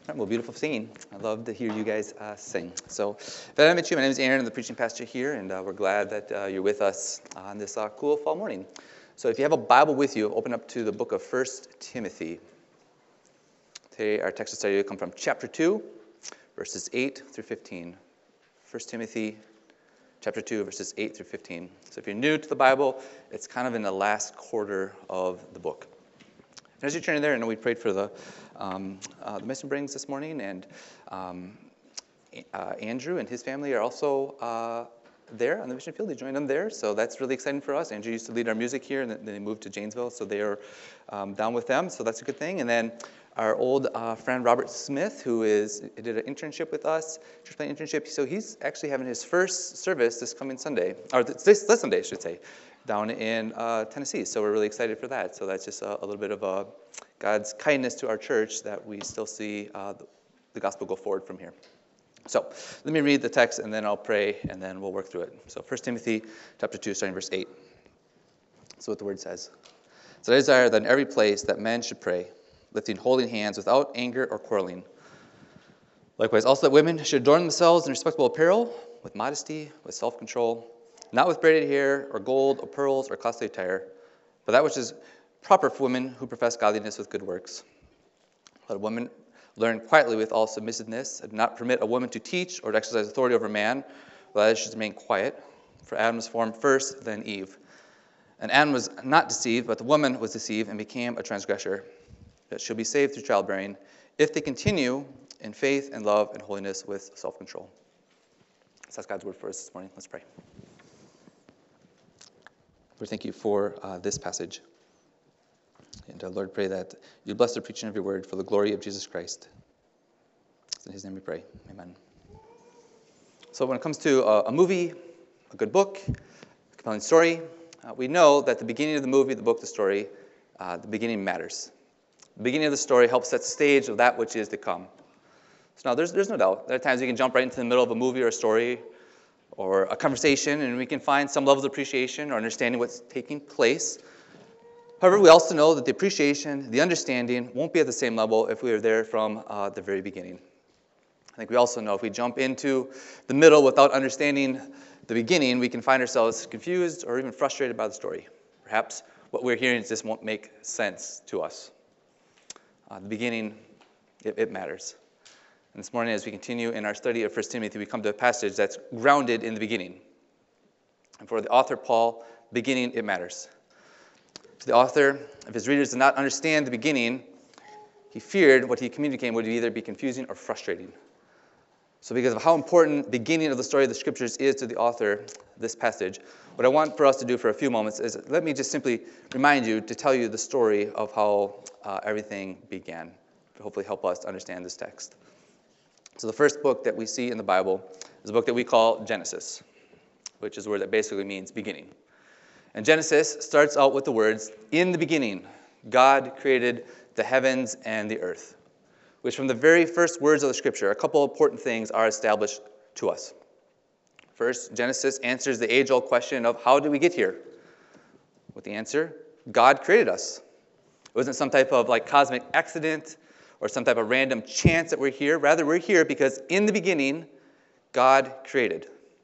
right, well, beautiful singing. I love to hear you guys sing. So, if I haven't met you, my name is Aaron. I'm the preaching pastor here, and we're glad that you're with us on this cool fall morning. So, if you have a Bible with you, open up to the book of 1 Timothy. Today, our text of study will come from chapter 2, verses 8 through 15. 1 Timothy chapter 2, verses 8 through 15. So, if you're new to the Bible, it's kind of in the last quarter of the book. And as you turn in there, I know we prayed for the mission brings this morning, and Andrew and his family are also there on the mission field. They joined them there, so that's really exciting for us. Andrew used to lead our music here, and then they moved to Janesville, so they are down with them, so that's a good thing. And then our old friend Robert Smith, who did an internship with us, church plant internship, so he's actually having his first service this coming Sunday, or this Sunday, I should say, down in Tennessee. So we're really excited for that. So that's just a little bit of God's kindness to our church that we still see the gospel go forward from here. So let me read the text, and then I'll pray, and then we'll work through it. So 1 Timothy chapter 2, starting verse 8. That's what the word says. So I desire that in every place that men should pray, lifting holy hands without anger or quarreling. Likewise, also that women should adorn themselves in respectable apparel, with modesty, with self-control, not with braided hair, or gold, or pearls, or costly attire, but that which is proper for women who profess godliness with good works. Let a woman learn quietly with all submissiveness, and not permit a woman to teach or to exercise authority over man, but that she should remain quiet. For Adam was formed first, then Eve. And Adam was not deceived, but the woman was deceived and became a transgressor. That she'll be saved through childbearing, if they continue in faith and love and holiness with self-control. So that's God's word for us this morning. Let's pray. Lord, thank you for this passage. And Lord, pray that you bless the preaching of your word for the glory of Jesus Christ. In his name we pray. Amen. So when it comes to a movie, a good book, a compelling story, we know that the beginning of the movie, the book, the story, the beginning matters. The beginning of the story helps set the stage of that which is to come. So now there's no doubt. There are times we can jump right into the middle of a movie or a story or a conversation, and we can find some level of appreciation or understanding what's taking place. However, we also know that the appreciation, the understanding, won't be at the same level if we are there from the very beginning. I think we also know if we jump into the middle without understanding the beginning, we can find ourselves confused or even frustrated by the story. Perhaps what we're hearing just won't make sense to us. The beginning, it matters. And this morning, as we continue in our study of 1 Timothy, we come to a passage that's grounded in the beginning. And for the author, Paul, beginning, it matters. To the author, if his readers did not understand the beginning, he feared what he communicated would either be confusing or frustrating. So because of how important the beginning of the story of the Scriptures is to the author, this passage, what I want for us to do for a few moments is let me just simply remind you to tell you the story of how everything began, to hopefully help us understand this text. So the first book that we see in the Bible is a book that we call Genesis, which is a word that basically means beginning. And Genesis starts out with the words, "In the beginning, God created the heavens and the earth," which from the very first words of the Scripture, a couple important things are established to us. First, Genesis answers the age-old question of how did we get here? With the answer, God created us. It wasn't some type of cosmic accident or some type of random chance that we're here. Rather, we're here because in the beginning, God created.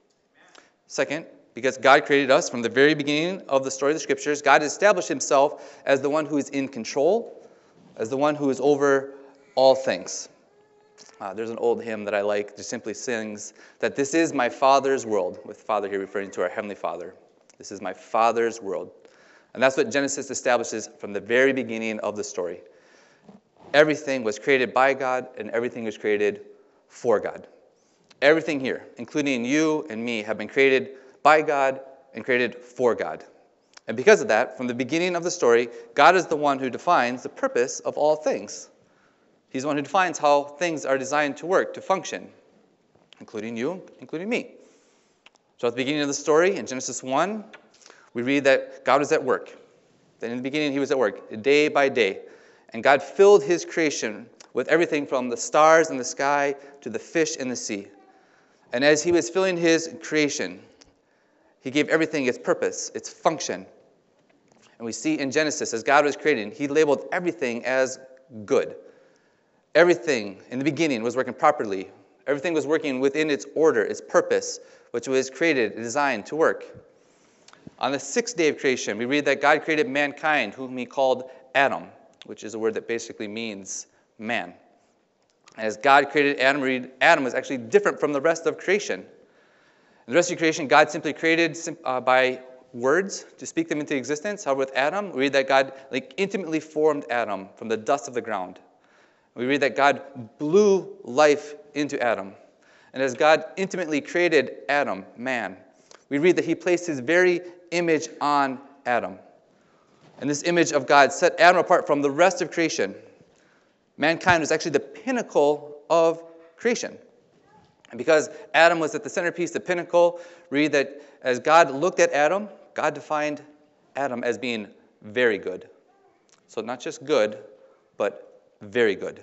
Second, because God created us from the very beginning of the story of the Scriptures, God established himself as the one who is in control, as the one who is over all things. There's an old hymn that I like that simply sings that this is my Father's world, with Father here referring to our Heavenly Father. This is my Father's world. And that's what Genesis establishes from the very beginning of the story. Everything was created by God, and everything was created for God. Everything here, including you and me, have been created by God and created for God. And because of that, from the beginning of the story, God is the one who defines the purpose of all things. He's the one who defines how things are designed to work, to function, including you, including me. So at the beginning of the story, in Genesis 1, we read that God was at work. That in the beginning, he was at work, day by day. And God filled his creation with everything from the stars in the sky to the fish in the sea. And as he was filling his creation, he gave everything its purpose, its function. And we see in Genesis, as God was creating, he labeled everything as good. everything in the beginning was working properly. Everything was working within its order, its purpose, which was created and designed to work. On the sixth day of creation, we read that God created mankind, whom he called Adam, which is a word that basically means man. As God created Adam, we read Adam was actually different from the rest of creation. In the rest of creation, God simply created by words to speak them into existence. However, with Adam, we read that God intimately formed Adam from the dust of the ground. We read that God blew life into Adam. And as God intimately created Adam, man, we read that he placed his very image on Adam. And this image of God set Adam apart from the rest of creation. Mankind was actually the pinnacle of creation. And because Adam was at the centerpiece, the pinnacle, read that as God looked at Adam, God defined Adam as being very good. So not just good, but very good.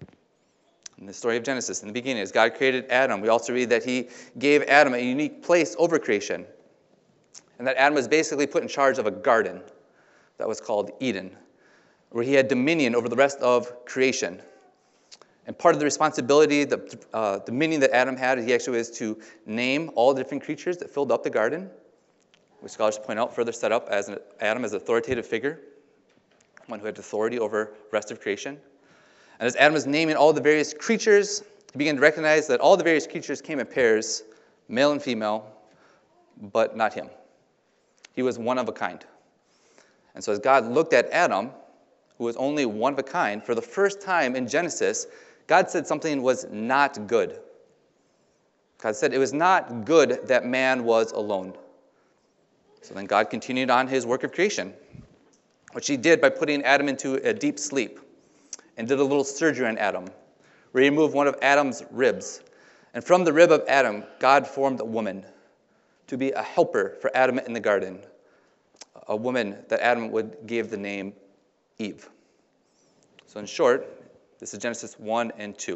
In the story of Genesis, in the beginning, as God created Adam, we also read that he gave Adam a unique place over creation. And that Adam was basically put in charge of a garden that was called Eden, where he had dominion over the rest of creation. And part of the responsibility, the dominion that Adam had, he actually was to name all the different creatures that filled up the garden, which scholars point out further set up as Adam as an authoritative figure, one who had authority over the rest of creation. And as Adam was naming all the various creatures, he began to recognize that all the various creatures came in pairs, male and female, but not him. He was one of a kind. And so as God looked at Adam, who was only one of a kind, for the first time in Genesis, God said something was not good. God said it was not good that man was alone. So then God continued on his work of creation, which he did by putting Adam into a deep sleep and did a little surgery on Adam, where he removed one of Adam's ribs. And from the rib of Adam, God formed a woman to be a helper for Adam in the garden, a woman that Adam would give the name Eve. So in short, this is Genesis 1 and 2.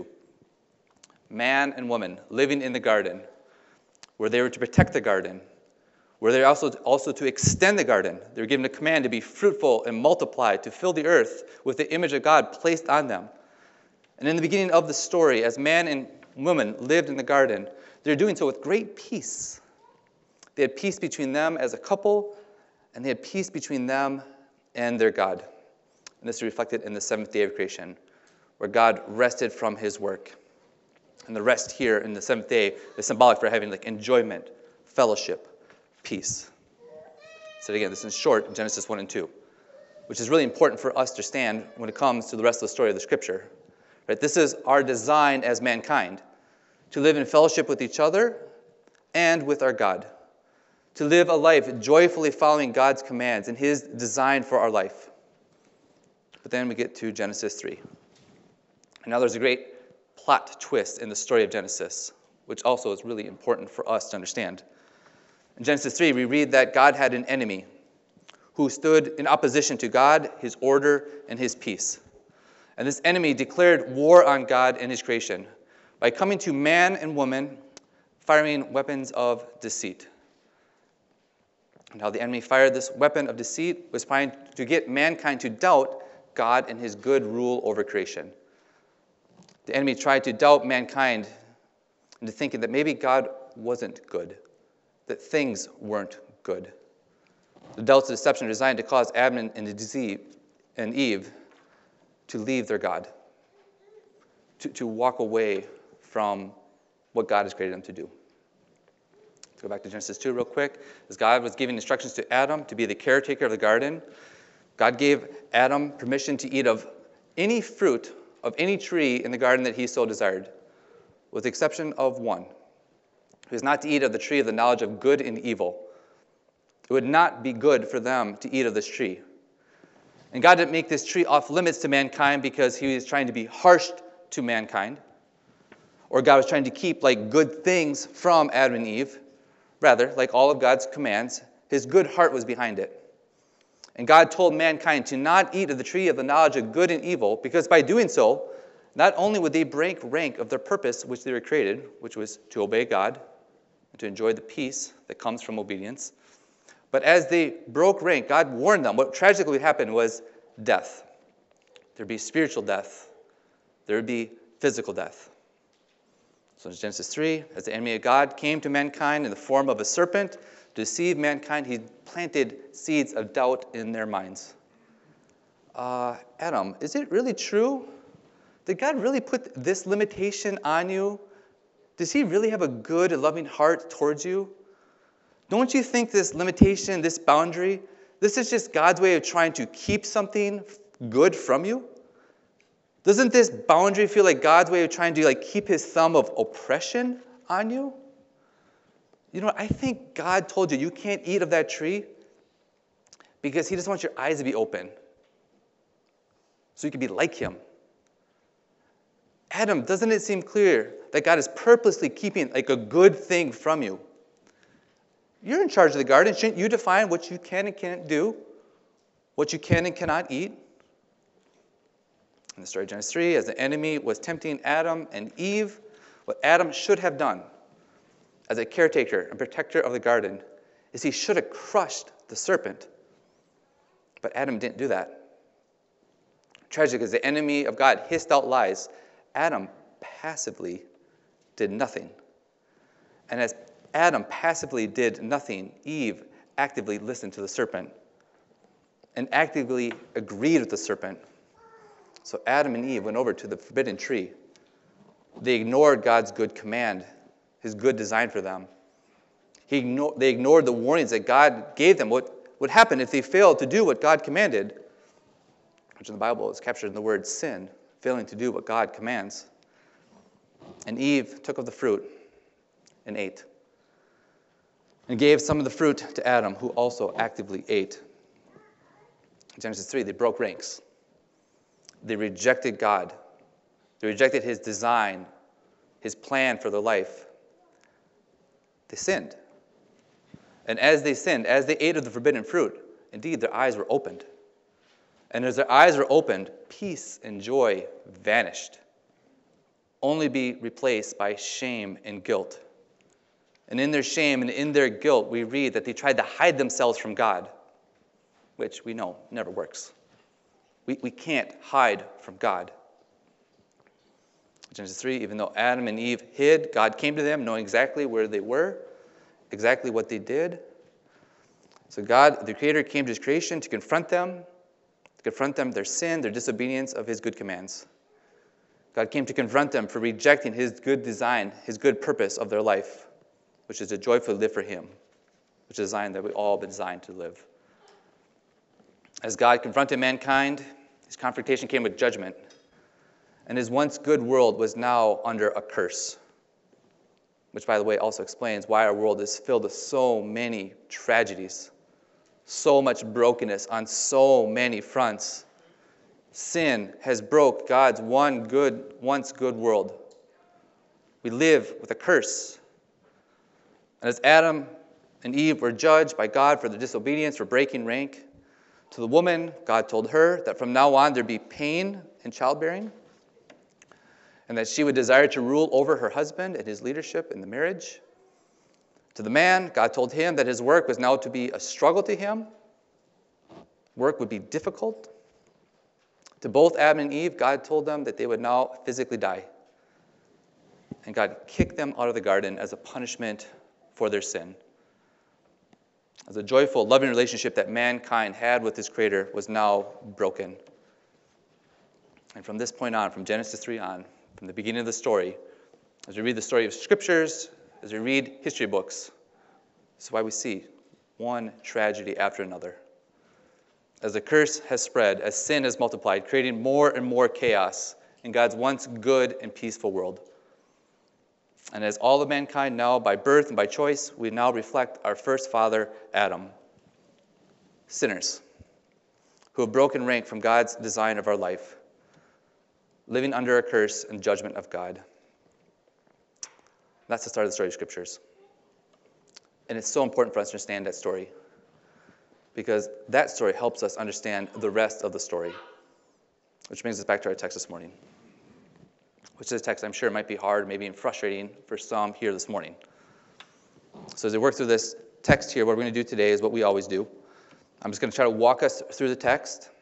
Man and woman living in the garden, where they were to protect the garden, where they were also to extend the garden. They were given a command to be fruitful and multiply, to fill the earth with the image of God placed on them. And in the beginning of the story, as man and woman lived in the garden, they were doing so with great peace. They had peace between them as a couple, and they had peace between them and their God. And this is reflected in the seventh day of creation, where God rested from his work. And the rest here in the seventh day is symbolic for having enjoyment, fellowship, peace. So again, this is short, Genesis 1 and 2, which is really important for us to understand when it comes to the rest of the story of the Scripture. Right? This is our design as mankind, to live in fellowship with each other and with our God, to live a life joyfully following God's commands and his design for our life. But then we get to Genesis 3. And now there's a great plot twist in the story of Genesis, which also is really important for us to understand. In Genesis 3, we read that God had an enemy who stood in opposition to God, his order, and his peace. And this enemy declared war on God and his creation by coming to man and woman, firing weapons of deceit. And how the enemy fired this weapon of deceit was trying to get mankind to doubt God and his good rule over creation. The enemy tried to doubt mankind into thinking that maybe God wasn't good, that things weren't good. The doubts and deception are designed to cause Adam and Eve to leave their God, to walk away from what God has created them to do. Let's go back to Genesis 2 real quick. As God was giving instructions to Adam to be the caretaker of the garden, God gave Adam permission to eat of any fruit of any tree in the garden that he so desired, with the exception of one. He was not to eat of the tree of the knowledge of good and evil. It would not be good for them to eat of this tree. And God didn't make this tree off limits to mankind because he was trying to be harsh to mankind, or God was trying to keep good things from Adam and Eve. Rather, like all of God's commands, his good heart was behind it. And God told mankind to not eat of the tree of the knowledge of good and evil, because by doing so, not only would they break rank of their purpose which they were created, which was to obey God and to enjoy the peace that comes from obedience, but as they broke rank, God warned them what tragically would happen was death. There'd be spiritual death, there would be physical death. So in Genesis 3, as the enemy of God came to mankind in the form of a serpent to deceive mankind, he planted seeds of doubt in their minds. Adam, is it really true? Did God really put this limitation on you? Does he really have a good and loving heart towards you? Don't you think this limitation, this boundary, this is just God's way of trying to keep something good from you? Doesn't this boundary feel like God's way of trying to keep his thumb of oppression on you? You know, I think God told you can't eat of that tree because he just wants your eyes to be open so you can be like him. Adam, doesn't it seem clear that God is purposely keeping a good thing from you? You're in charge of the garden. Shouldn't you define what you can and can't do? What you can and cannot eat? In the story of Genesis 3, as the enemy was tempting Adam and Eve, what Adam should have done as a caretaker and protector of the garden is he should have crushed the serpent. But Adam didn't do that. Tragic, as the enemy of God hissed out lies, Adam passively did nothing. And as Adam passively did nothing, Eve actively listened to the serpent and actively agreed with the serpent. So Adam and Eve went over to the forbidden tree. They ignored God's good command, his good design for them. They ignored the warnings that God gave them, what would happen if they failed to do what God commanded, which in the Bible is captured in the word sin, failing to do what God commands. And Eve took of the fruit and ate, and gave some of the fruit to Adam, who also actively ate. In Genesis 3, they broke ranks. They rejected God. They rejected his design, his plan for their life. They sinned. And as they sinned, as they ate of the forbidden fruit, indeed, their eyes were opened. And as their eyes were opened, peace and joy vanished, only be replaced by shame and guilt. And in their shame and in their guilt, we read that they tried to hide themselves from God, which we know never works. We can't hide from God. Genesis 3, even though Adam and Eve hid, God came to them knowing exactly where they were, exactly what they did. So God, the Creator, came to his creation to confront them, their sin, their disobedience of his good commands. God came to confront them for rejecting his good design, his good purpose of their life, which is to joyfully live for him, which is a design that we all have been designed to live. As God confronted mankind, his confrontation came with judgment, and his once good world was now under a curse, which, by the way, also explains why our world is filled with so many tragedies, so much brokenness on so many fronts. Sin has broke God's once good world. We live with a curse. And as Adam and Eve were judged by God for their disobedience, for breaking rank, to the woman, God told her that from now on there'd be pain in childbearing, and that she would desire to rule over her husband and his leadership in the marriage. To the man, God told him that his work was now to be a struggle to him. Work would be difficult. To both Adam and Eve, God told them that they would now physically die. And God kicked them out of the garden as a punishment for their sin. As a joyful, loving relationship that mankind had with his Creator was now broken. And from this point on, from Genesis 3 on, from the beginning of the story, as we read the story of Scriptures, as we read history books, this is why we see one tragedy after another. As the curse has spread, as sin has multiplied, creating more and more chaos in God's once good and peaceful world. And as all of mankind now, by birth and by choice, we now reflect our first father, Adam. Sinners who have broken rank from God's design of our life, living under a curse and judgment of God. That's the start of the story of Scriptures. And it's so important for us to understand that story, because that story helps us understand the rest of the story. Which brings us back to our text this morning, which is a text I'm sure might be hard, maybe even frustrating for some here this morning. So as we work through this text here, what we're going to do today is what we always do. I'm just going to try to walk us through the text,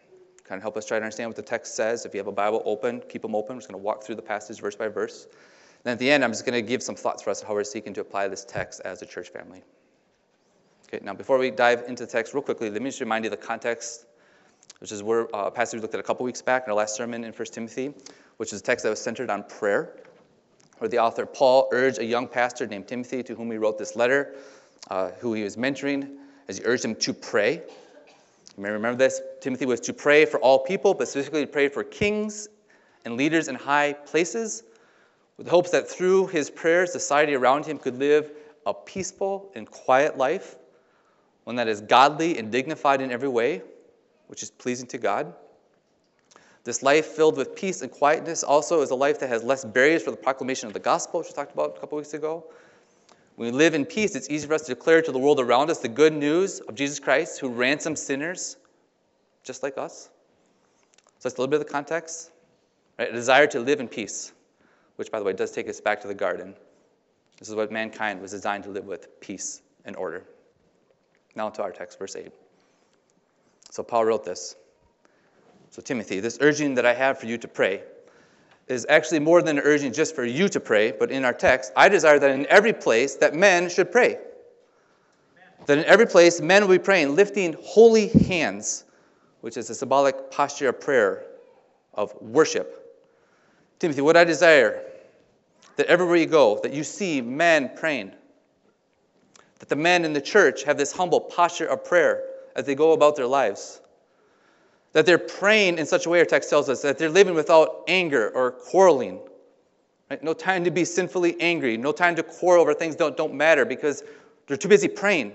kind of help us try to understand what the text says. If you have a Bible open, keep them open. I'm just going to walk through the passage verse by verse. Then at the end, I'm just going to give some thoughts for us on how we're seeking to apply this text as a church family. Okay, now before we dive into the text real quickly, let me just remind you of the context, which is a passage we looked at a couple weeks back in our last sermon in 1 Timothy, which is a text that was centered on prayer, where the author Paul urged a young pastor named Timothy, to whom he wrote this letter, who he was mentoring, as he urged him to pray. You may remember this. Timothy was to pray for all people, but specifically to pray for kings and leaders in high places, with hopes that through his prayers, society around him could live a peaceful and quiet life, one that is godly and dignified in every way, which is pleasing to God. This life filled with peace and quietness also is a life that has less barriers for the proclamation of the gospel, which we talked about a couple weeks ago. When we live in peace, it's easy for us to declare to the world around us the good news of Jesus Christ, who ransomed sinners just like us. So that's a little bit of the context. Right? A desire to live in peace, which, by the way, does take us back to the garden. This is what mankind was designed to live with, peace and order. Now to our text, verse 8. So Paul wrote this. So Timothy, this urging that I have for you to pray is actually more than an urging just for you to pray, but in our text, I desire that in every place that men should pray. Amen. That in every place men will be praying, lifting holy hands, which is a symbolic posture of prayer, of worship. Timothy, what I desire, that everywhere you go, that you see men praying. That the men in the church have this humble posture of prayer as they go about their lives. That they're praying in such a way, our text tells us, that they're living without anger or quarreling. Right? No time to be sinfully angry. No time to quarrel over things that don't matter because they're too busy praying.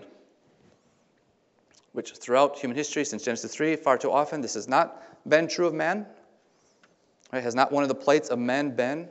Which throughout human history, since Genesis 3, far too often, this has not been true of man. Right? Has not one of the plights of men been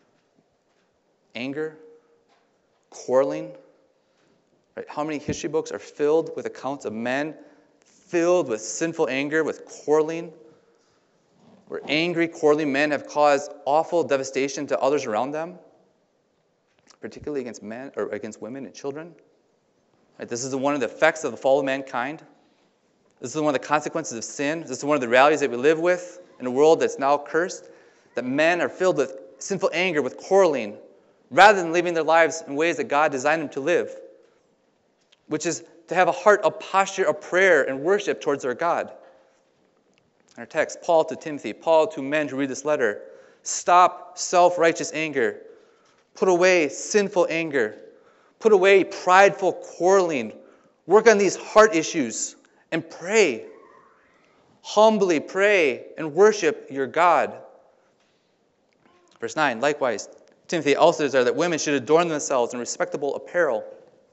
anger, quarreling? Right? How many history books are filled with accounts of men filled with sinful anger, with quarreling, where angry, quarreling men have caused awful devastation to others around them, particularly against men or against women and children? Right? This is one of the effects of the fall of mankind. This is one of the consequences of sin. This is one of the realities that we live with in a world that's now cursed, that men are filled with sinful anger, with quarreling, rather than living their lives in ways that God designed them to live, which is to have a heart, a posture of prayer and worship towards their God. In our text, Paul to Timothy, Paul to men who read this letter, stop self-righteous anger. Put away sinful anger. Put away prideful quarreling. Work on these heart issues and pray. Humbly pray and worship your God. Verse 9, likewise, Timothy also desires that women should adorn themselves in respectable apparel,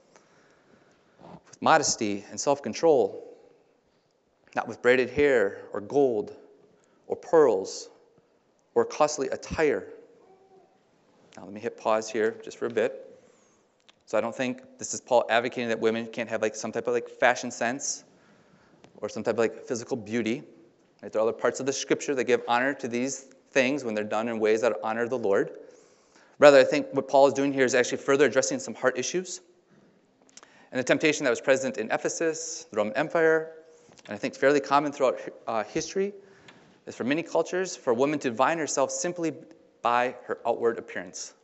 with modesty and self-control, not with braided hair or gold or pearls or costly attire. Now let me hit pause here just for a bit. So I don't think this is Paul advocating that women can't have some type of fashion sense or some type of physical beauty. Right? There are other parts of the scripture that give honor to these things when they're done in ways that honor the Lord. Rather, I think what Paul is doing here is actually further addressing some heart issues and the temptation that was present in Ephesus, the Roman Empire, and I think fairly common throughout history, is for many cultures for a woman to define herself simply by her outward appearance.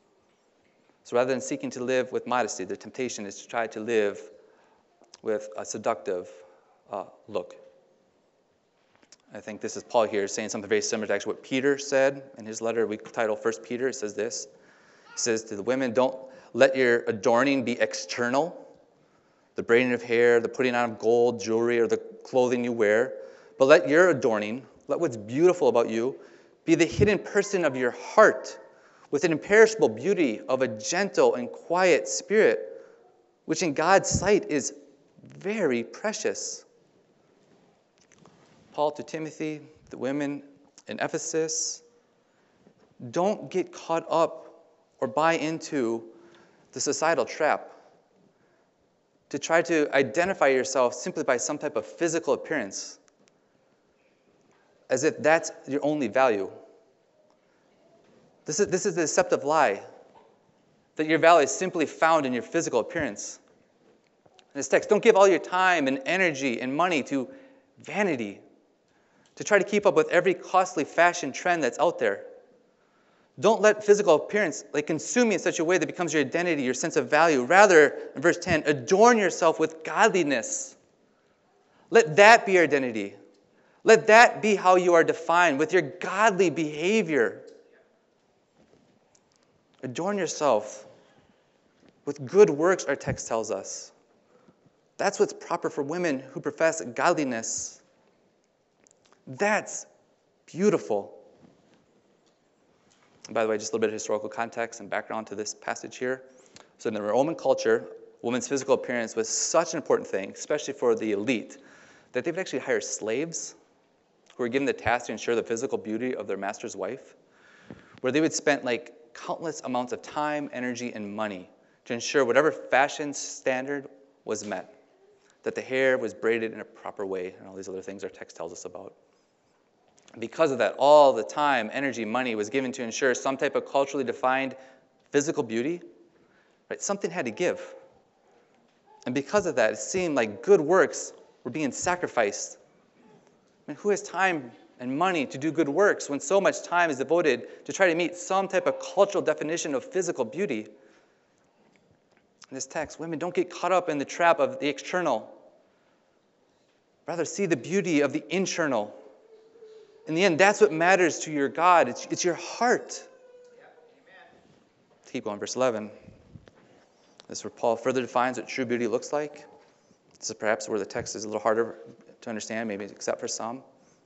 So rather than seeking to live with modesty, the temptation is to try to live with a seductive look. I think this is Paul here saying something very similar to actually what Peter said in his letter we title 1 Peter. It says this. It says to the women, don't let your adorning be external, the braiding of hair, the putting on of gold, jewelry, or the clothing you wear, but let your adorning, let what's beautiful about you, be the hidden person of your heart, with an imperishable beauty of a gentle and quiet spirit, which in God's sight is very precious. Paul to Timothy, the women in Ephesus, don't get caught up or buy into the societal trap to try to identify yourself simply by some type of physical appearance, as if that's your only value. This is the deceptive lie, that your value is simply found in your physical appearance. In this text, don't give all your time and energy and money to vanity, to try to keep up with every costly fashion trend that's out there. Don't let physical appearance consume you in such a way that becomes your identity, your sense of value. Rather, in verse 10, adorn yourself with godliness. Let that be your identity. Let that be how you are defined, with your godly behavior. Adorn yourself with good works, our text tells us. That's what's proper for women who profess godliness. That's beautiful. And by the way, just a little bit of historical context and background to this passage here. So in the Roman culture, women's physical appearance was such an important thing, especially for the elite, that they would actually hire slaves who were given the task to ensure the physical beauty of their master's wife, where they would spend countless amounts of time, energy, and money to ensure whatever fashion standard was met, that the hair was braided in a proper way, and all these other things our text tells us about. Because of that, all the time, energy, money was given to ensure some type of culturally defined physical beauty. Right? Something had to give. And because of that, it seemed like good works were being sacrificed. I mean, who has time and money to do good works when so much time is devoted to try to meet some type of cultural definition of physical beauty? In this text, women, don't get caught up in the trap of the external. Rather, see the beauty of the internal. In the end, that's what matters to your God. It's your heart. Yeah, let's keep going, verse 11. This is where Paul further defines what true beauty looks like. This is perhaps where the text is a little harder to understand, maybe except for some.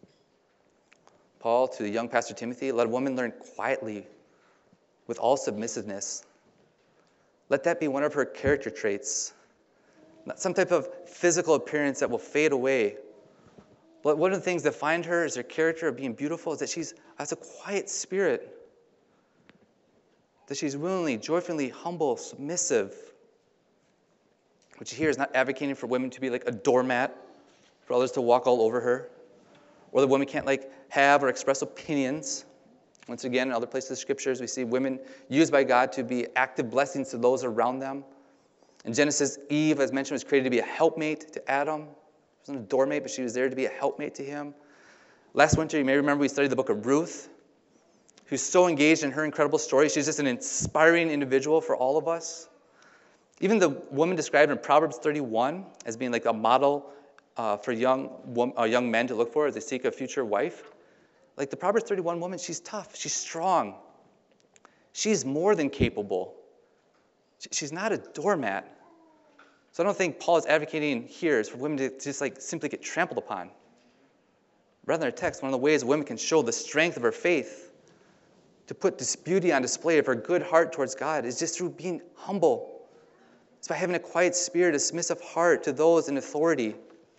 Paul, to the young pastor Timothy, let a woman learn quietly with all submissiveness. Let that be one of her character traits. Not some type of physical appearance that will fade away. But one of the things that define her as her character of being beautiful is that she has a quiet spirit. That she's willingly, joyfully, humble, submissive. What you hear is not advocating for women to be like a doormat for others to walk all over her. Or that women can't have or express opinions. Once again, in other places of Scriptures, we see women used by God to be active blessings to those around them. In Genesis, Eve, as mentioned, was created to be a helpmate to Adam. She wasn't a doormate, but she was there to be a helpmate to him. Last winter, you may remember we studied the book of Ruth, who's so engaged in her incredible story. She's just an inspiring individual for all of us. Even the woman described in Proverbs 31 as being like a model for young men to look for as they seek a future wife. Like the Proverbs 31 woman, she's tough. She's strong. She's more than capable. She's not a doormat. So I don't think Paul is advocating here is for women to just simply get trampled upon. Rather, in our text, one of the ways women can show the strength of her faith, to put this beauty on display of her good heart towards God, is just through being humble. It's by having a quiet spirit, a submissive heart to those in authority.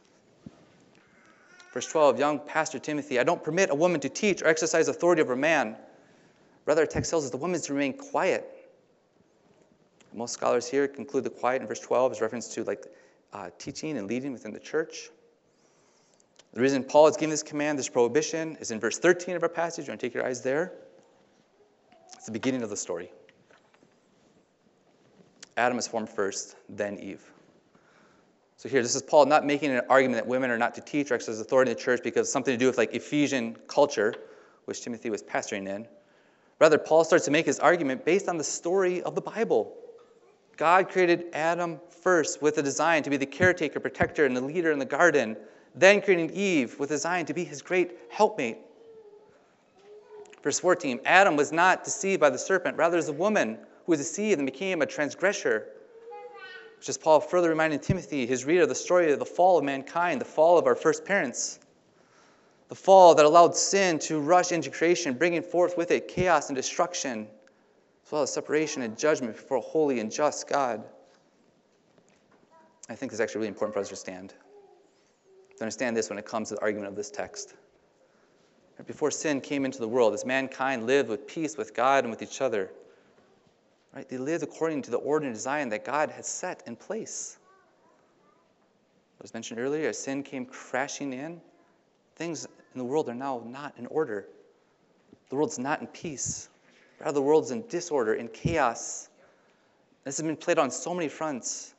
Verse 12, young pastor Timothy, I don't permit a woman to teach or exercise authority over a man. Rather, our text tells us the woman is to remain quiet. Most scholars here conclude the quiet in verse 12 is reference to teaching and leading within the church. The reason Paul is giving this command, this prohibition, is in verse 13 of our passage. You want to take your eyes there? It's the beginning of the story. Adam is formed first, then Eve. So here, this is Paul not making an argument that women are not to teach or exercise authority in the church because it's something to do with Ephesian culture, which Timothy was pastoring in. Rather, Paul starts to make his argument based on the story of the Bible. God created Adam first with a design to be the caretaker, protector, and the leader in the garden, then creating Eve with a design to be his great helpmate. Verse 14, Adam was not deceived by the serpent, rather it was the woman who was deceived and became a transgressor. Which is Paul further reminding Timothy, his reader, of the story of the fall of mankind, the fall of our first parents. The fall that allowed sin to rush into creation, bringing forth with it chaos and destruction, as well as separation and judgment before a holy and just God. I think it's actually really important for us to understand this when it comes to the argument of this text. Before sin came into the world, as mankind lived with peace with God and with each other, right? They lived according to the order and design that God had set in place. As mentioned earlier, as sin came crashing in, things in the world are now not in order. The world's not in peace. Rather, the world's in disorder, in chaos. This has been played on so many fronts,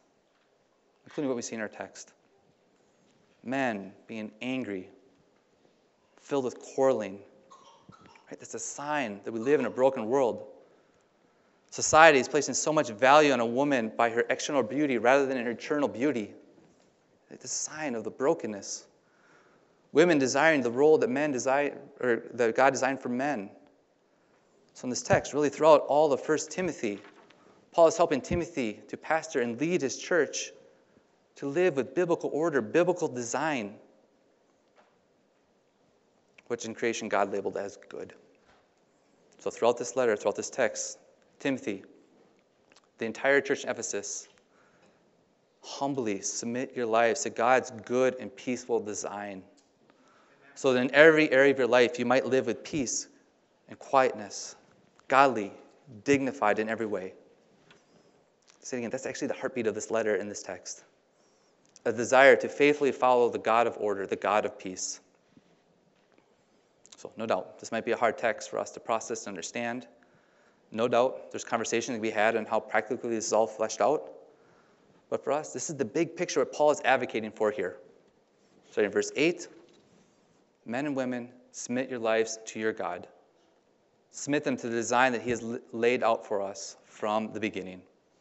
including what we see in our text. Men being angry, filled with quarreling. Right? That's a sign that we live in a broken world. Society is placing so much value on a woman by her external beauty rather than in her internal beauty. It's a sign of the brokenness. Women desiring the role that men desire, or that God designed for men. So in this text, really throughout all of 1 Timothy, Paul is helping Timothy to pastor and lead his church to live with biblical order, biblical design, which in creation God labeled as good. So throughout this letter, throughout this text, Timothy, the entire church in Ephesus, humbly submit your lives to God's good and peaceful design. So that in every area of your life, you might live with peace and quietness, godly, dignified in every way. Say it again, that's actually the heartbeat of this letter in this text. A desire to faithfully follow the God of order, the God of peace. So no doubt, this might be a hard text for us to process and understand. No doubt, there's conversation to be had on how practically this is all fleshed out. But for us, this is the big picture what Paul is advocating for here. So in verse 8, men and women, submit your lives to your God. Submit them to the design that he has laid out for us from the beginning.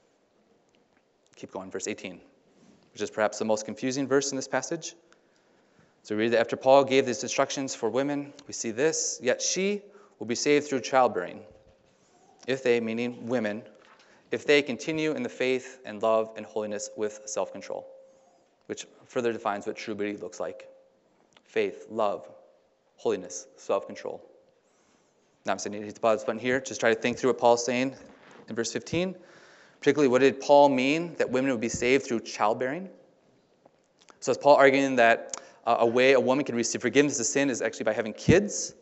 Keep going, verse 18, which is perhaps the most confusing verse in this passage. So we read that after Paul gave these instructions for women, we see this, yet she will be saved through childbearing, if they, meaning women, if they continue in the faith and love and holiness with self-control, which further defines what true beauty looks like. Faith, love, holiness, self-control. Now I'm saying you hit the pause button here. Just try to think through what Paul's saying in verse 15. Particularly, what did Paul mean that women would be saved through childbearing? So is Paul arguing that a way a woman can receive forgiveness of sin is actually by having kids?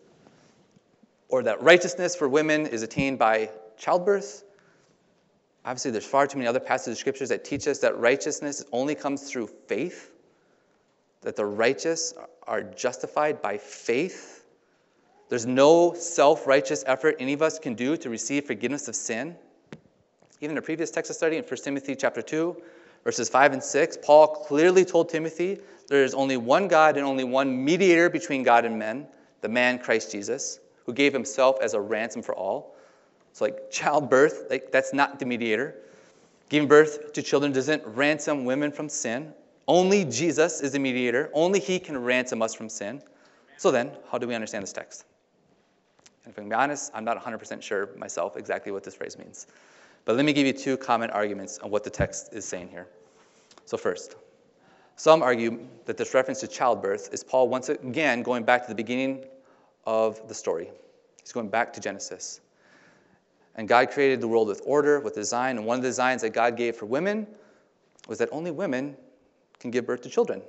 Or that righteousness for women is attained by childbirth? Obviously, there's far too many other passages of scriptures that teach us that righteousness only comes through faith, that the righteous are justified by faith. There's no self-righteous effort any of us can do to receive forgiveness of sin. Even in a previous text study in 1 Timothy chapter 2, verses 5 and 6, Paul clearly told Timothy there is only one God and only one mediator between God and men, the man Christ Jesus, who gave himself as a ransom for all. So like childbirth, that's not the mediator. Giving birth to children doesn't ransom women from sin. Only Jesus is the mediator. Only he can ransom us from sin. So then, how do we understand this text? And if I'm going to be honest, I'm not 100% sure myself exactly what this phrase means. But let me give you two common arguments on what the text is saying here. So first, some argue that this reference to childbirth is Paul once again going back to the beginning of the story. He's going back to Genesis. And God created the world with order, with design, and one of the designs that God gave for women was that only women can give birth to children.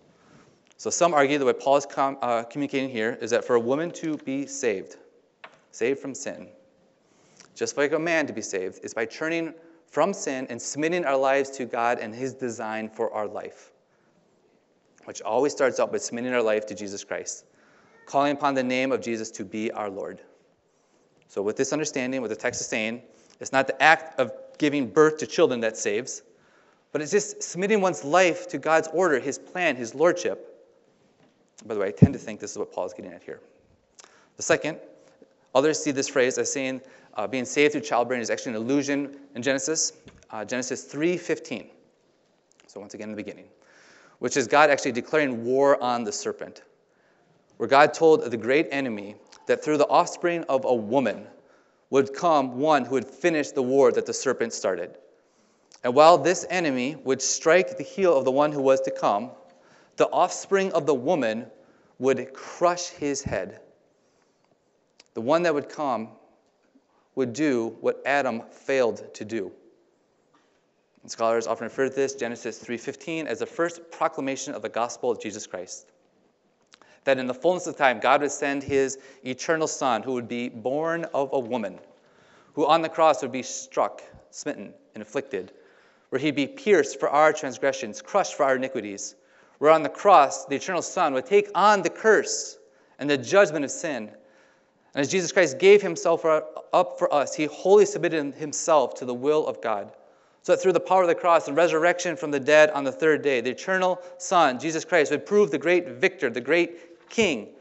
So some argue that what Paul is communicating here is that for a woman to be saved from sin, just like a man to be saved, is by turning from sin and submitting our lives to God and his design for our life, which always starts out by submitting our life to Jesus Christ, calling upon the name of Jesus to be our Lord. So with this understanding, what the text is saying, it's not the act of giving birth to children that saves, but it's just submitting one's life to God's order, his plan, his lordship. By the way, I tend to think this is what Paul is getting at here. The second, others see this phrase as saying being saved through childbearing is actually an allusion in Genesis 3:15. So once again, in the beginning, which is God actually declaring war on the serpent, where God told the great enemy that through the offspring of a woman would come one who would finish the war that the serpent started. And while this enemy would strike the heel of the one who was to come, the offspring of the woman would crush his head. The one that would come would do what Adam failed to do. And scholars often refer to this, Genesis 3:15, as the first proclamation of the gospel of Jesus Christ. That in the fullness of time, God would send his eternal Son, who would be born of a woman, who on the cross would be struck, smitten, and afflicted, where he'd be pierced for our transgressions, crushed for our iniquities, where on the cross, the eternal Son would take on the curse and the judgment of sin. And as Jesus Christ gave himself up for us, he wholly submitted himself to the will of God, so that through the power of the cross and resurrection from the dead on the third day, the eternal Son, Jesus Christ, would prove the great victor, the great King,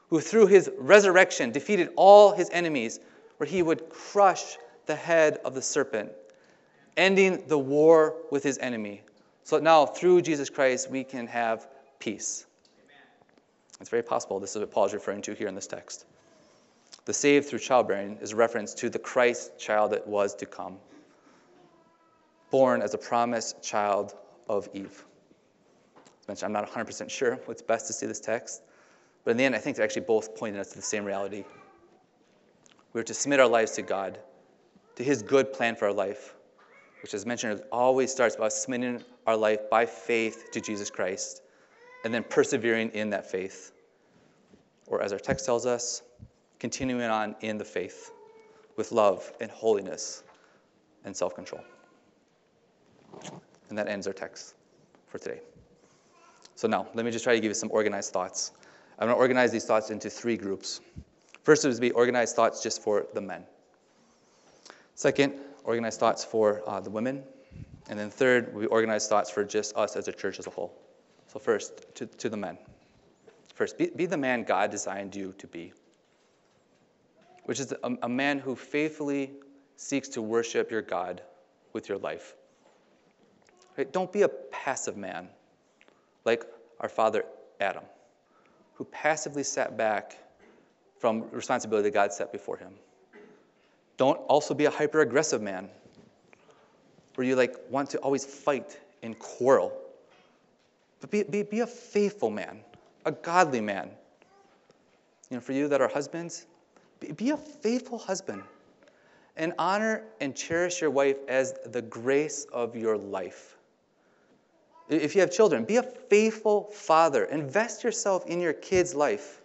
who through his resurrection defeated all his enemies, where he would crush the head of the serpent, ending the war with his enemy. So now, through Jesus Christ, we can have peace. It's very possible this is what Paul is referring to here in this text. The saved through childbearing is a reference to the Christ child that was to come, born as a promised child of Eve. As mentioned, I'm not 100% sure what's best to see this text, but in the end, I think they're actually both pointing us to the same reality. We're to submit our lives to God, to his good plan for our life, which, as mentioned, always starts by submitting our life by faith to Jesus Christ, and then persevering in that faith. Or as our text tells us, continuing on in the faith with love and holiness and self-control. And that ends our text for today. So now, let me just try to give you some organized thoughts. I'm going to organize these thoughts into 3 groups. First, it would be organized thoughts just for the men. Second, organized thoughts for the women. And then third, we organize thoughts for just us as a church as a whole. So first, to the men. First, be the man God designed you to be, which is a man who faithfully seeks to worship your God with your life. Right? Don't be a passive man like our father Adam, who passively sat back from responsibility that God set before him. Don't also be a hyper-aggressive man where you want to always fight and quarrel. But be a faithful man, a godly man. For you that are husbands, be a faithful husband and honor and cherish your wife as the grace of your life. If you have children, be a faithful father. Invest yourself in your kids' life.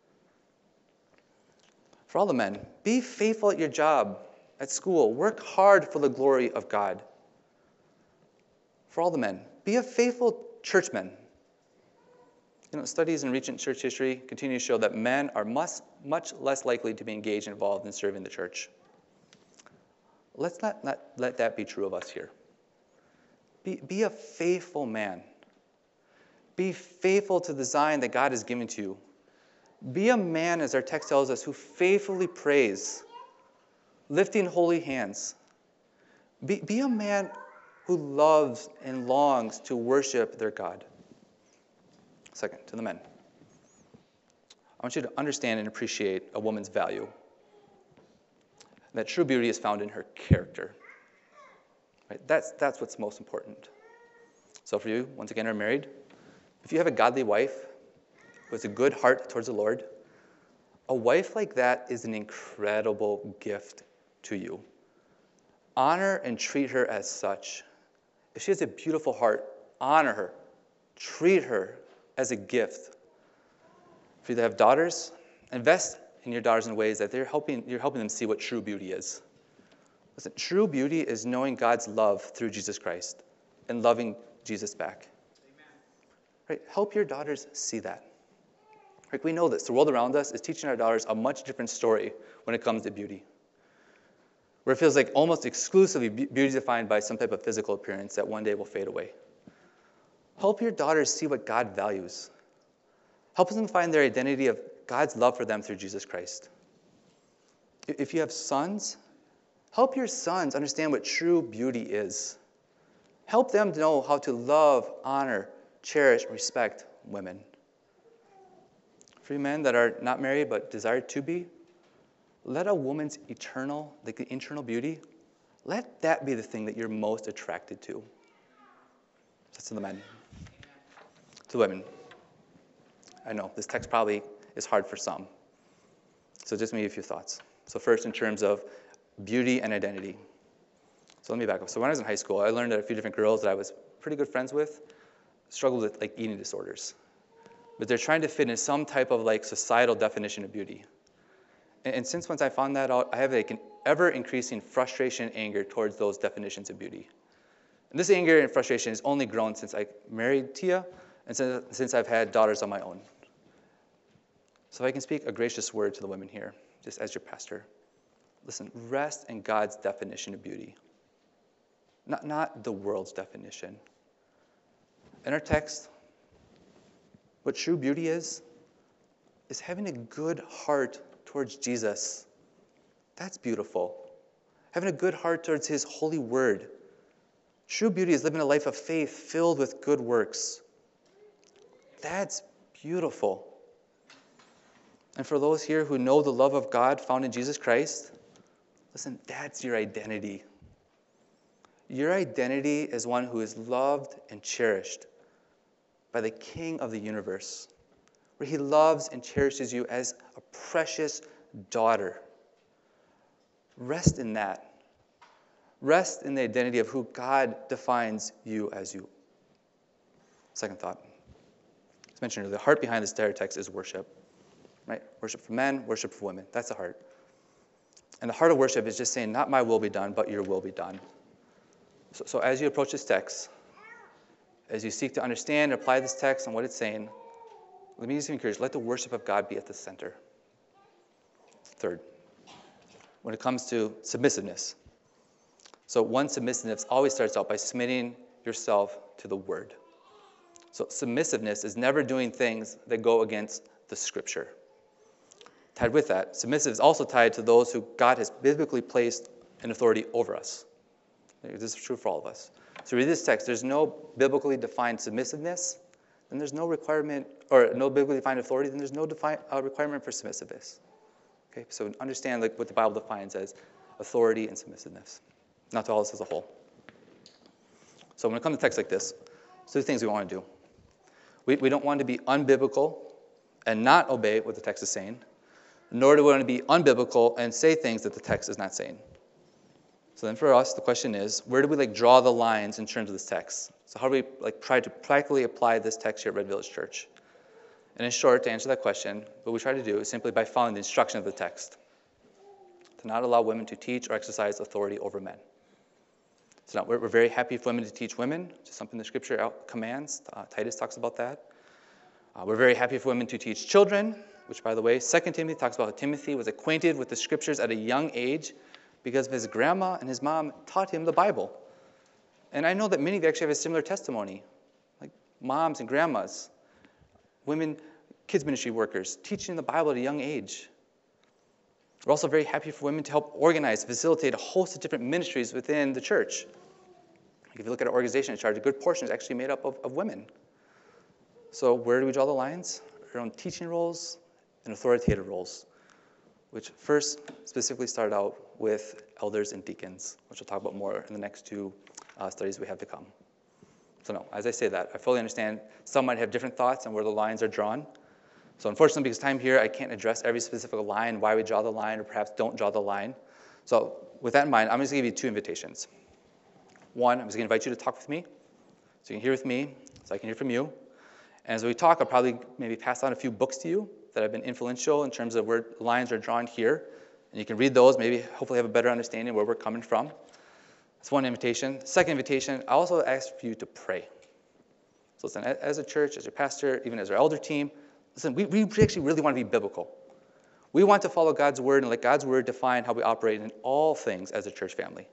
For all the men, be faithful at your job, at school. Work hard for the glory of God. For all the men, be a faithful churchman. Studies in recent church history continue to show that men are much less likely to be engaged and involved in serving the church. Let's not let that be true of us here. Be a faithful man. Be faithful to the design that God has given to you. Be a man, as our text tells us, who faithfully prays, lifting holy hands. Be a man who loves and longs to worship their God. Second, to the men. I want you to understand and appreciate a woman's value. That true beauty is found in her character. Right? That's what's most important. So for you, once again, who are married, if you have a godly wife who has a good heart towards the Lord, a wife like that is an incredible gift to you. Honor and treat her as such. If she has a beautiful heart, honor her. Treat her as a gift. If you have daughters, invest in your daughters in ways that you're helping them see what true beauty is. Listen, true beauty is knowing God's love through Jesus Christ and loving Jesus back. Amen. Right? Help your daughters see that. Right? We know this. The world around us is teaching our daughters a much different story when it comes to beauty, where it feels like almost exclusively beauty is defined by some type of physical appearance that one day will fade away. Help your daughters see what God values. Help them find their identity of God's love for them through Jesus Christ. If you have sons, help your sons understand what true beauty is. Help them know how to love, honor, cherish, respect women. For you men that are not married but desire to be, let a woman's internal beauty, let that be the thing that you're most attracted to. That's to the men. To the women. I know this text probably is hard for some. So just maybe a few thoughts. So first, in terms of beauty and identity. So let me back up. So when I was in high school, I learned that a few different girls that I was pretty good friends with struggled with eating disorders. But they're trying to fit in some type of societal definition of beauty. And since once I found that out, I have an ever-increasing frustration and anger towards those definitions of beauty. And this anger and frustration has only grown since I married Tia and since I've had daughters on my own. So if I can speak a gracious word to the women here, just as your pastor. Listen, rest in God's definition of beauty, not the world's definition. In our text, what true beauty is is having a good heart towards Jesus. That's beautiful. Having a good heart towards his holy word. True beauty is living a life of faith filled with good works. That's beautiful. And for those here who know the love of God found in Jesus Christ, listen, that's your identity. Your identity is one who is loved and cherished by the King of the universe, where he loves and cherishes you as a precious daughter. Rest in that. Rest in the identity of who God defines you as you. Second thought. As mentioned earlier, the heart behind this entire text is worship. Right? Worship for men, worship for women. That's the heart. And the heart of worship is just saying, not my will be done, but your will be done. So as you approach this text, as you seek to understand and apply this text and what it's saying, let me just encourage, let the worship of God be at the center. Third, when it comes to submissiveness. So one, submissiveness always starts out by submitting yourself to the word. So submissiveness is never doing things that go against the scripture. Tied with that, submissive is also tied to those who God has biblically placed in authority over us. This is true for all of us. So read this text. There's no biblically defined submissiveness, then there's no requirement, or no biblically defined authority, then there's no requirement for submissiveness. Okay, so understand what the Bible defines as authority and submissiveness, not to all this as a whole. So when it comes to texts like this, so the things we want to do. We don't want to be unbiblical and not obey what the text is saying, nor do we want to be unbiblical and say things that the text is not saying. So then for us, the question is, where do we draw the lines in terms of this text? So how do we try to practically apply this text here at Red Village Church? And in short, to answer that question, what we try to do is simply by following the instruction of the text, to not allow women to teach or exercise authority over men. So now, we're very happy for women to teach women, which is something the Scripture commands. Titus talks about that. We're very happy for women to teach children, which, by the way, 2 Timothy talks about how Timothy was acquainted with the Scriptures at a young age because his grandma and his mom taught him the Bible. And I know that many of you actually have a similar testimony, like moms and grandmas, women, kids ministry workers, teaching the Bible at a young age. We're also very happy for women to help organize, facilitate a host of different ministries within the church. If you look at our organization chart, a good portion is actually made up of women. So where do we draw the lines? Around teaching roles and authoritative roles, which first specifically started out with elders and deacons, which we'll talk about more in the next two studies we have to come. So no, as I say that, I fully understand some might have different thoughts on where the lines are drawn. So unfortunately, because time here, I can't address every specific line, why we draw the line, or perhaps don't draw the line. So with that in mind, I'm just going to give you two invitations. One, I'm just going to invite you to talk with me, so you can hear with me, so I can hear from you. And as we talk, I'll probably maybe pass on a few books to you that have been influential in terms of where lines are drawn here. And you can read those, maybe hopefully have a better understanding of where we're coming from. That's one invitation. Second invitation, I also ask for you to pray. So listen, as a church, as your pastor, even as our elder team, listen, we actually really want to be biblical. We want to follow God's word and let God's word define how we operate in all things as a church family.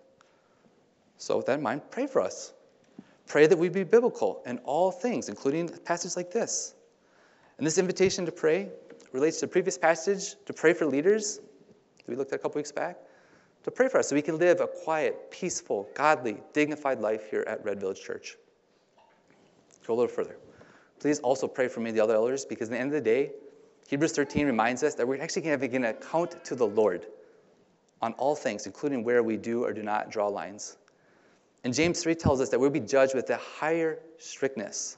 So with that in mind, pray for us. Pray that we be biblical in all things, including passages like this. And this invitation to pray relates to the previous passage, to pray for leaders, that we looked at a couple weeks back, to pray for us so we can live a quiet, peaceful, godly, dignified life here at Red Village Church. Go a little further. Please also pray for me and the other elders, because at the end of the day, Hebrews 13 reminds us that we're actually going to give an account to the Lord on all things, including where we do or do not draw lines. And James 3 tells us that we'll be judged with a higher strictness.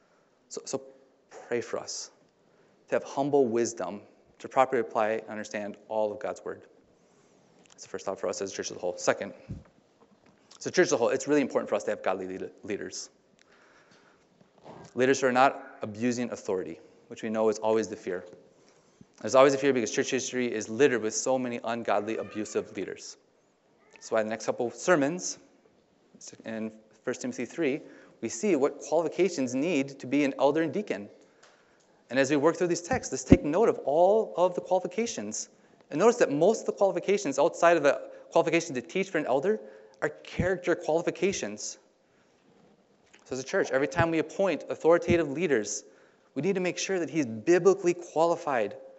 So pray for us to have humble wisdom to properly apply and understand all of God's word. That's the first thought for us as a church as a whole. Second, so church as a whole, it's really important for us to have godly leaders. Leaders who are not abusing authority, which we know is always the fear. There's always a fear because church history is littered with so many ungodly, abusive leaders. That's why in the next couple of sermons, in 1 Timothy 3, we see what qualifications need to be an elder and deacon. And as we work through these texts, let's take note of all of the qualifications. And notice that most of the qualifications outside of the qualification to teach for an elder are character qualifications. So as a church, every time we appoint authoritative leaders, we need to make sure that he's biblically qualified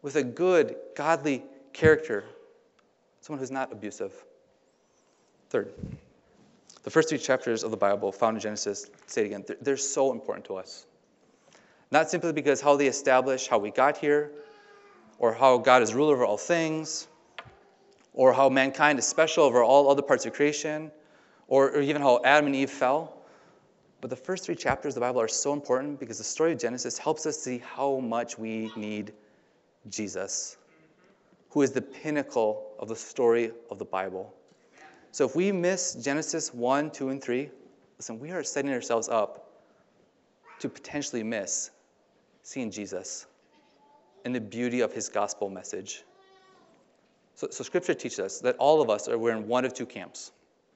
with a good, godly character, someone who's not abusive. Third, the first 3 chapters of the Bible found in Genesis, say it again, they're so important to us. Not simply because how they establish how we got here, or how God is ruler over all things, or how mankind is special over all other parts of creation, or even how Adam and Eve fell. But the first 3 chapters of the Bible are so important because the story of Genesis helps us see how much we need Jesus, who is the pinnacle of the story of the Bible. So if we miss Genesis 1, 2, and 3, listen, we are setting ourselves up to potentially miss seeing Jesus and the beauty of his gospel message. So Scripture teaches us that all of us we're in one of 2 camps.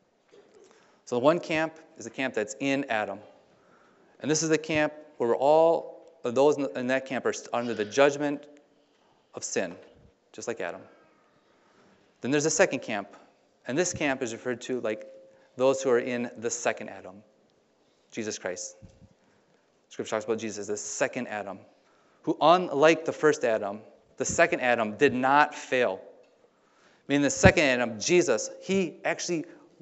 So the one camp is a camp that's in Adam. And this is the camp where all of those in that camp are under the judgment of sin, just like Adam. Then there's a second camp. And this camp is referred to like those who are in the second Adam, Jesus Christ. Scripture talks about Jesus as the second Adam, who, unlike the first Adam, the second Adam did not fail. Meaning the second Adam, Jesus, he actually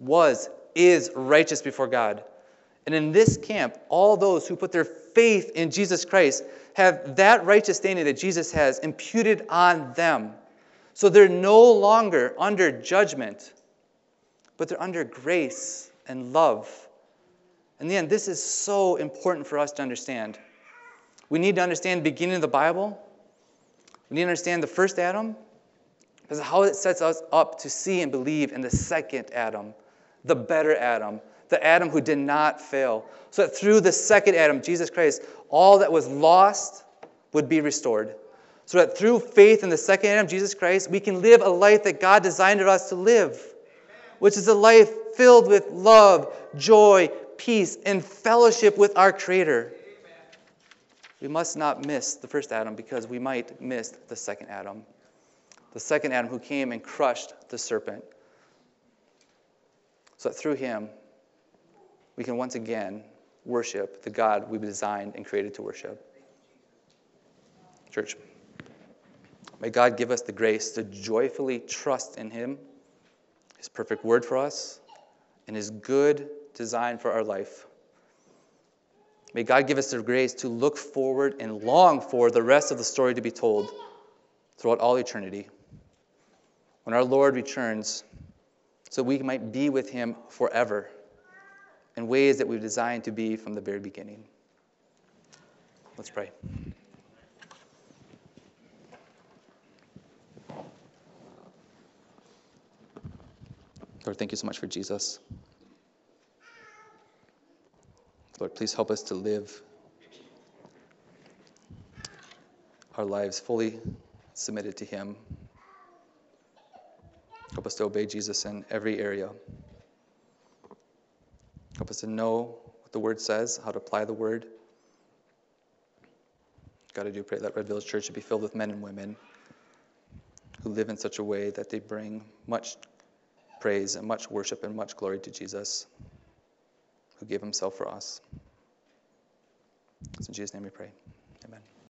is righteous before God. And in this camp, all those who put their faith in Jesus Christ have that righteous standing that Jesus has imputed on them. So they're no longer under judgment, but they're under grace and love. In the end, this is so important for us to understand. We need to understand the beginning of the Bible. We need to understand the first Adam, because of how it sets us up to see and believe in the second Adam, the better Adam, the Adam who did not fail. So that through the second Adam, Jesus Christ, all that was lost would be restored. So that through faith in the second Adam, Jesus Christ, we can live a life that God designed us to live, which is a life filled with love, joy, peace, and fellowship with our Creator. We must not miss the first Adam because we might miss the second Adam. The second Adam who came and crushed the serpent. So that through him, we can once again worship the God we designed and created to worship. Church, may God give us the grace to joyfully trust in him, his perfect word for us, and his good design for our life. May God give us the grace to look forward and long for the rest of the story to be told throughout all eternity, when our Lord returns, so we might be with him forever in ways that we've designed to be from the very beginning. Let's pray. Lord, thank you so much for Jesus. Lord, please help us to live our lives fully submitted to him. Help us to obey Jesus in every area. Help us to know what the word says, how to apply the word. God, I do pray that Red Village Church should be filled with men and women who live in such a way that they bring much praise and much worship and much glory to Jesus, who gave himself for us. It's in Jesus' name we pray.